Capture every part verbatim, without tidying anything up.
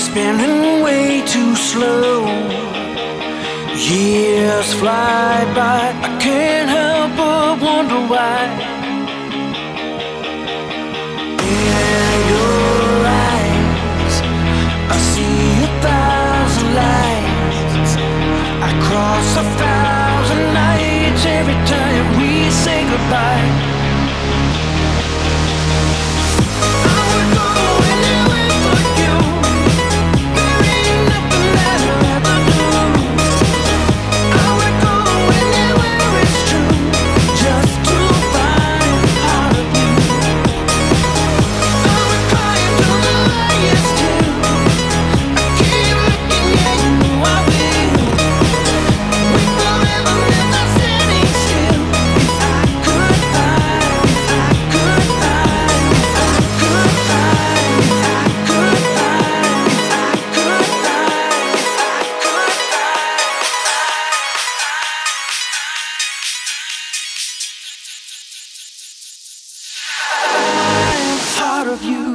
spinning way too slow. Years fly by, I can't help but wonder why. In your eyes, I see a thousand lights. I cross a thousand nights every time we say goodbye. Part of you.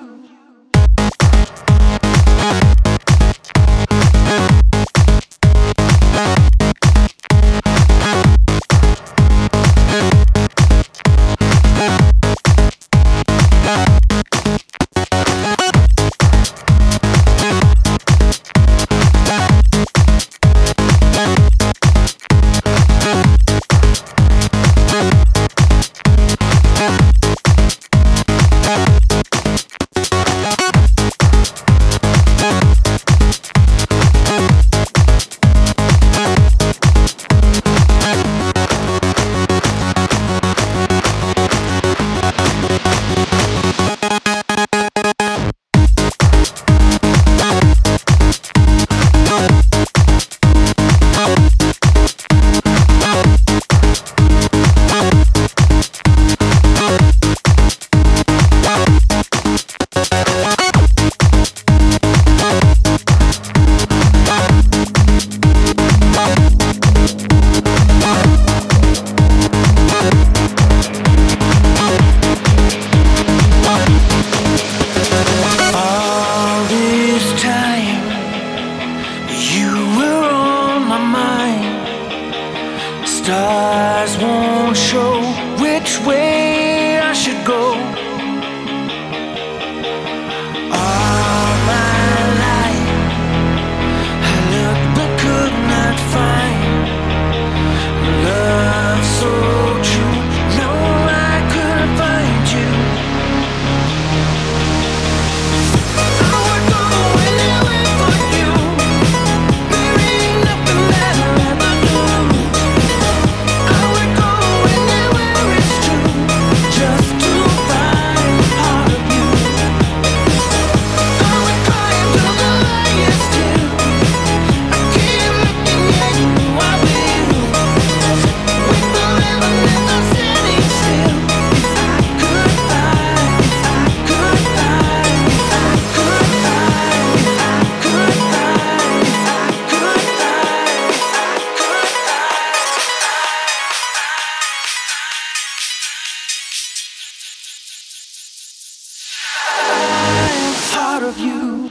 Stars won't show which way I should go. All my life I looked but could not find love so true. No, I couldn't find you. I would go anywhere for you. There ain't nothing that I'll ever do. Part of you.